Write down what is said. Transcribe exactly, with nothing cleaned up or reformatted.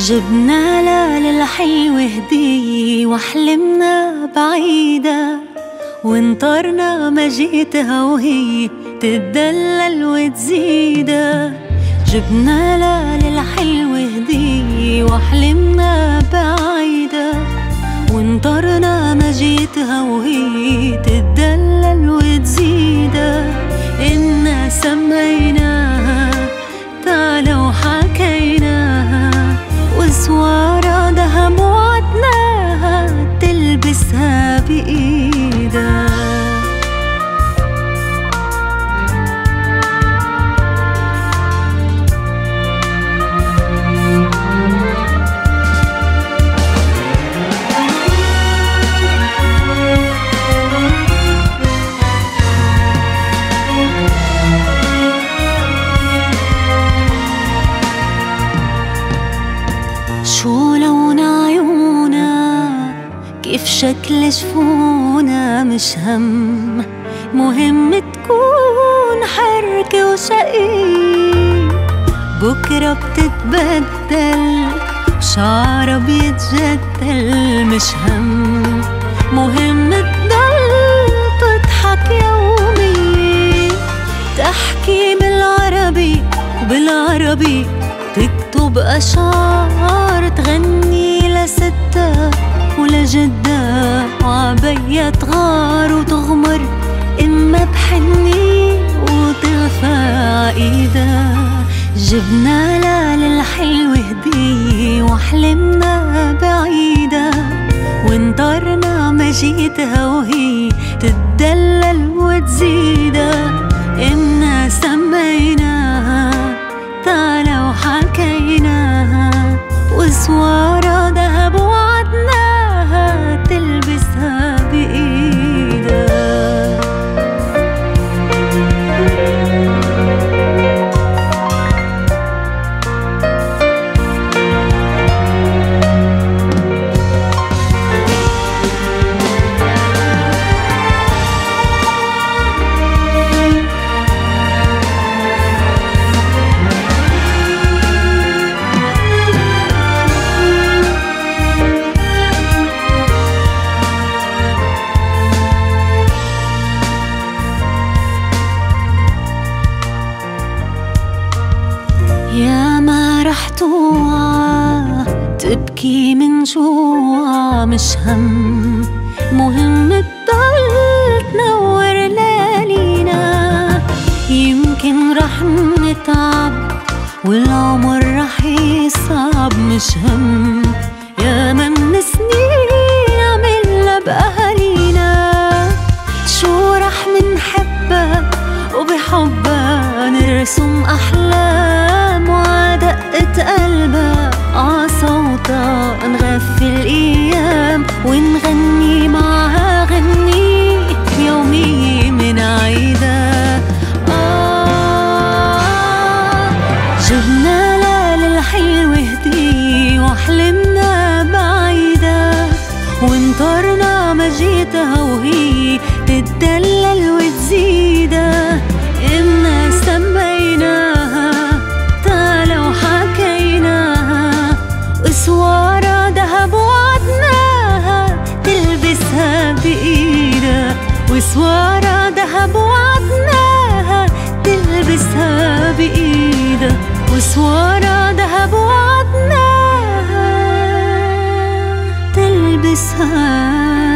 جبنا لها للحلوة هدية وحلمنا بعيدة، وانطرنا ما جيتها وهي تتدلل وتزيدها. جبنا لها للحلوة هدية وحلمنا بعيدة، وانطرنا ما جيتها وهي تتدلل وتزيدها. إنا سميناها تعالى وحكيناها، وسوارة دهب وعدناها تلبسها بإيدها. شو لون عيونا كيف شكل جفونا مش هم، مهم تكون حركة وشقي. بكرة بتتبدل وشعرها بيتجدل مش هم، مهم تضل تضحك يومي. تحكي بالعربي وبالعربي تكتب أشعار، تغني لستها ولجدها وعبية تغار وتغمر إما بحني وترفع إيدها. جبنا لها للحلوة هدية وحلمنا بعيدة، وانطرنا ما جيتها وهي تتدلل وتزيدها. إنا سميناها تعالى وحكيناها، وسوارة دهب وعدناها تلبسها بإيدها. يا ما رح توعى تبكي من جوع مش هم، مهم تضل تنور ليالينا. يمكن رح نتعب والعمر رح يصعب مش هم، يا من سنين عملنا بأهالينا. شو رح منحبها وبحبها نرسم أحلام، وعدقة قلبها عصوتها نغفي الأيام، ونغني معها غني يومي من عيدها. آه جبنا لها للحلوة هدية وحلمنا بعيدة، وانطرنا ما جيتها وهي تتدلل وتزيدها. إنا سميناها تعالى وحكيناها، وسوارة دهب وعدناها تلبسها بإيدها. وسوارة دهب وعدناها تلبسها بإيدها، وسوارة دهب وعدناها تلبسها